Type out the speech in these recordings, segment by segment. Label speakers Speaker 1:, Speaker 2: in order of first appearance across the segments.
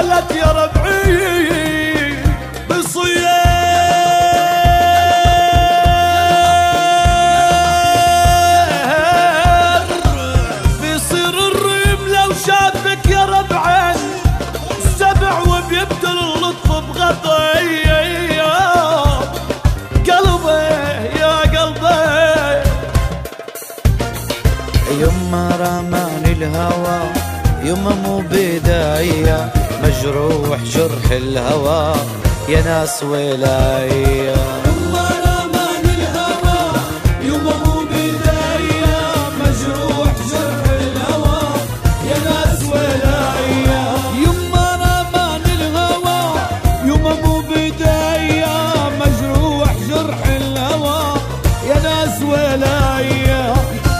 Speaker 1: قالت يا ربعي بصير الريم لو شافك يا ربعي السبع وبيبدل اللطف بغطي قلبي يا قلبي.
Speaker 2: يما رماني الهوى يما مو بداية مجروح جرح الهوى يا ناس ولاية.
Speaker 1: يما رماني الهوى يما مو بداية مجروح جرح الهوى يا ناس ولاية.
Speaker 2: يما رماني الهوى يما مو بداية مجروح جرح الهوى يا ناس ولاية.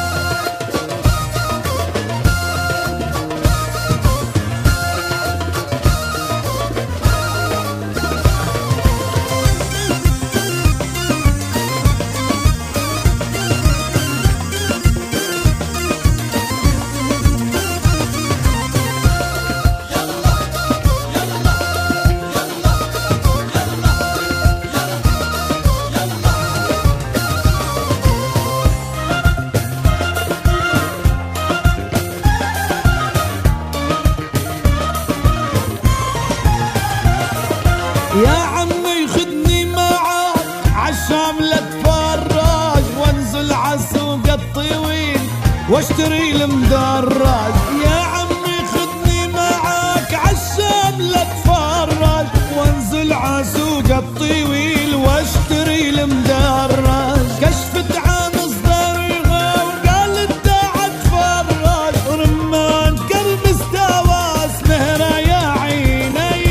Speaker 2: يا عمي خدني معاك عالشام لاتفرج وانزل عالسوق الطويل واشتري المدرج. يا عمي خدني معاك عالشام لاتفرج وانزل عالسوق الطويل واشتري المدرج. كشفت عن صدرها وقالت تعال اتفرج رمان قلب استوى سهرة يا عيني.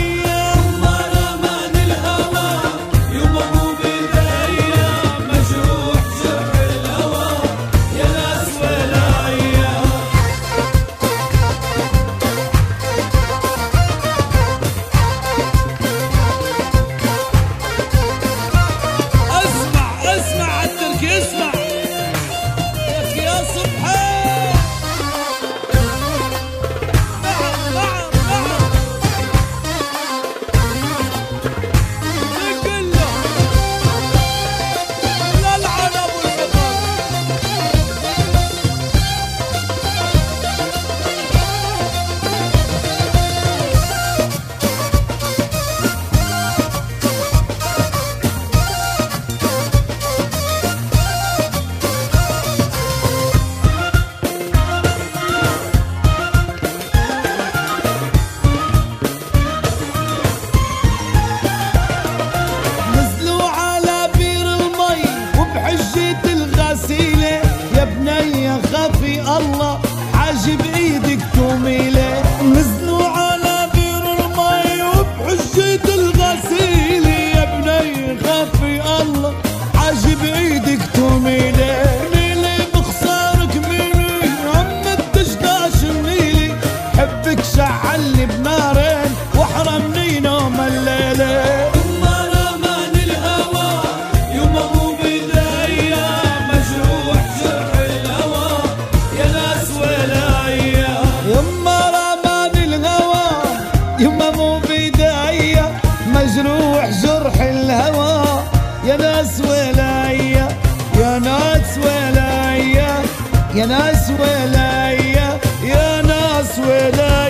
Speaker 2: يا بني خافي الله عاجب ايدك تميله. نزلوا على بير المي وبحجة الغسيل يا بني خافي الله عاجب ايدك تميله. ميلي بخسارك ميلي عم الدشداش ميلي حبك شعلني بنارين وحرمني نوم الليله. يما مو بداية مجروح جرح الهوى يا ناس ولاية يا ناس ولاية يا ناس ولاية يا ناس ولاية.